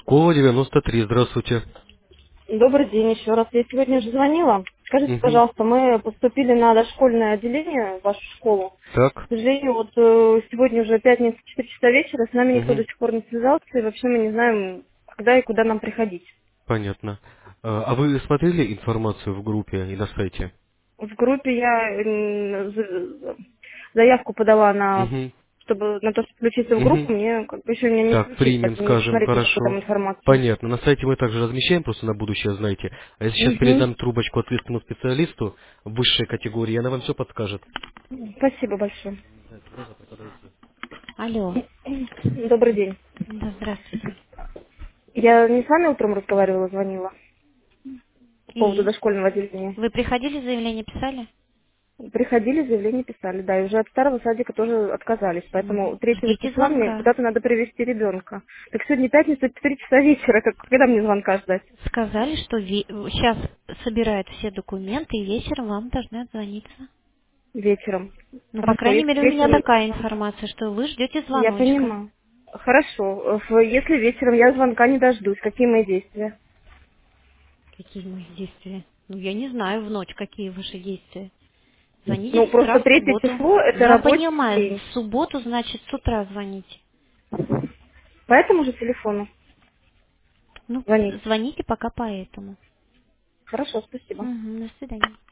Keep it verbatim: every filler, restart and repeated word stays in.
Школа девяносто три, здравствуйте. Добрый день еще раз. Я сегодня же звонила. Скажите, Угу. пожалуйста, мы поступили на дошкольное отделение в вашу школу. Так. К сожалению, вот э, сегодня уже пятница, четыре часа вечера, с нами никто Угу. до сих пор не связался, и вообще мы не знаем, когда и куда нам приходить. Понятно. А а вы смотрели информацию в группе и на сайте? В группе я м, за- заявку подала на Угу. чтобы на то, чтобы включиться в группу, Угу. мне как бы еще меня не Так, включили, примем, поэтому не скажем, посмотреть никакую там хорошо. информацию. Понятно. На сайте мы также размещаем, просто на будущее знаете. А я сейчас Угу. передам трубочку ответственному специалисту высшей категории, и она вам все подскажет. Спасибо большое. Алло, Добрый день. да, здравствуйте. Я не с вами утром разговаривала, звонила по поводу И? дошкольного отделения. Вы приходили, заявление писали? Приходили, заявление писали, да, и уже от старого садика тоже отказались, поэтому Мгм. третьего Ждите числа мне звонка. куда-то надо привезти ребенка. Так сегодня пятница, четыре часа вечера, как, когда мне звонка ждать? Сказали, что сейчас собирают все документы и вечером вам должны отзвониться. Вечером. Ну, по Хорошо, крайней если мере, у меня вечером, такая информация, что вы ждете я звоночка. понимаю. Хорошо, в- если вечером я звонка не дождусь, какие мои действия? Какие мои действия? Ну, я не знаю в ночь, какие ваши действия. Звоните Ну, с утра просто в третье субботу. число– это Я рабочий понимаю, день. в субботу, значит, с утра звоните. По этому же телефону Ну, звонить. звоните пока по этому. Хорошо, спасибо. Мгм, до свидания.